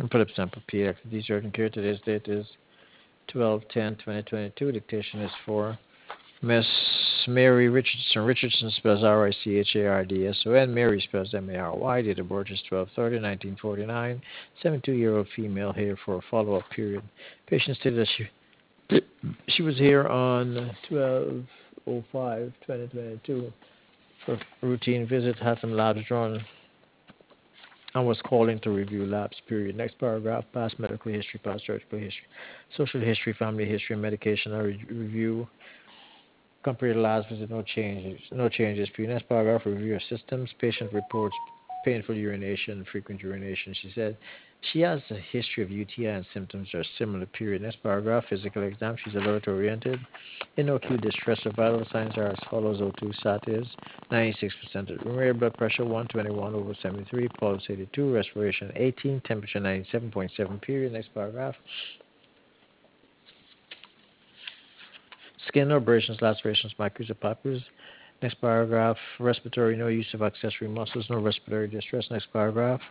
Philip Sample PX. These urgent care. Today's date is 12/10/2022. Dictation is for Miss Mary Richardson. Richardson spells Richardson. Mary spells Mary. Date of birth is 12/30/1949. 72-year-old female here for a follow-up period. Patient stated that she was here on 12/05/2022 for routine visit. Had some labs drawn and was calling to review labs. Period. Next paragraph: past medical history, past surgical history, social history, family history, medication review. Compared to last visit, no changes. No changes. Next paragraph: review of systems. Patient reports painful urination, frequent urination. She said she has a history of UTI and symptoms are similar. Period. Next paragraph: physical exam. She's alert oriented. In no acute distress. Her vital signs are as follows: O2 sat is 96%. Rare blood pressure 121/73. Pulse 82. Respiration 18. Temperature 97.7. Period. Next paragraph: skin abrasions, lacerations, micros, or papules. Next paragraph: respiratory, no use of accessory muscles, no respiratory distress. Next paragraph: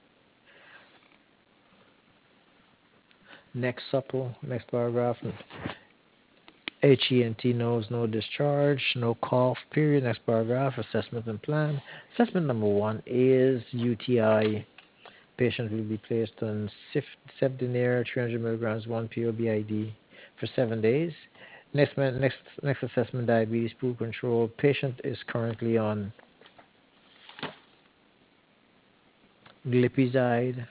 neck supple. Next paragraph: HENT nose, no discharge, no cough. Period. Next paragraph: assessment and plan. Assessment number one is UTI. Patient will be placed on Cefdinir 300 milligrams 1 POBID for 7 days. Next assessment: diabetes, pool control. Patient is currently on glipizide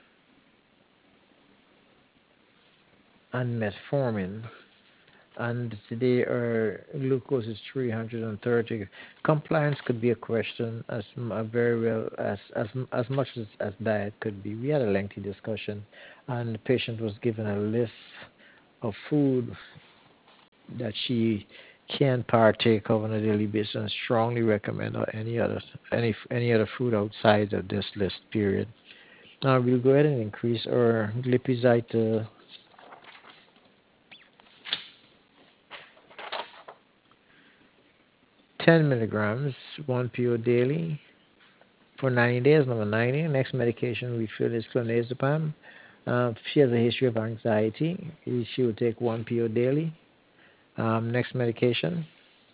and metformin, and today our glucose is 330. Compliance could be a question very well as much as diet could be. We had a lengthy discussion, and the patient was given a list of food that she can partake of on a daily basis, and strongly recommend any other food outside of this list. Period. Now we'll go ahead and increase our glipizide to 10 milligrams, 1 PO daily for 90 days. Number 90. Next medication we feel is clonazepam. She has a history of anxiety. She will take 1 PO daily. Next medication: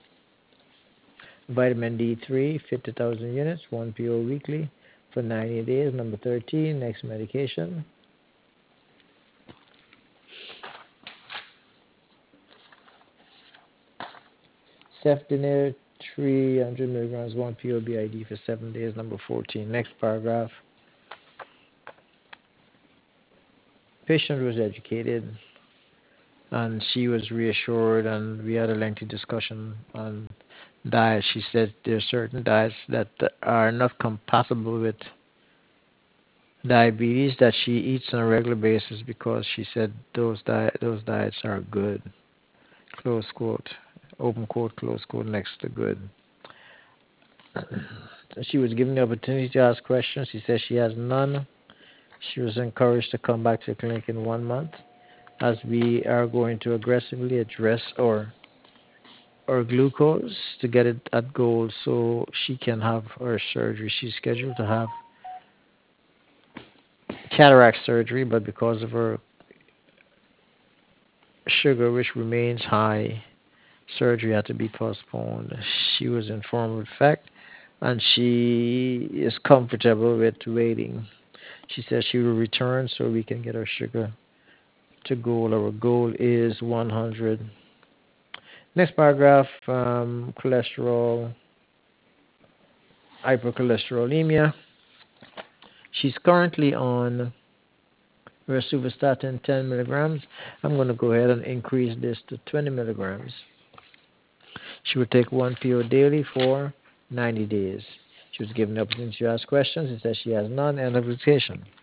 vitamin D3, 50,000 units, 1 PO weekly for 90 days. Number 13. Next medication: Cefdinir, 300 milligrams, 1 PO BID for 7 days. Number 14. Next paragraph: patient was educated and she was reassured, and we had a lengthy discussion on diet. She said there are certain diets that are not compatible with diabetes that she eats on a regular basis because she said those diets are good. Close quote. Open quote, close quote, next to good. She was given the opportunity to ask questions. She says she has none. She was encouraged to come back to the clinic in 1 month, as we are going to aggressively address our glucose to get it at goal so she can have her surgery. She's scheduled to have cataract surgery, but because of her sugar, which remains high, surgery had to be postponed. She was informed of the fact, and she is comfortable with waiting. She says she will return so we can get her sugar to goal. Our goal is 100. Next paragraph: cholesterol, hypercholesterolemia. She's currently on rosuvastatin 10 milligrams. I'm going to go ahead and increase this to 20 milligrams. She would take 1 PO daily for 90 days. She was given the opportunity to ask questions. It says she has none. End of dictation.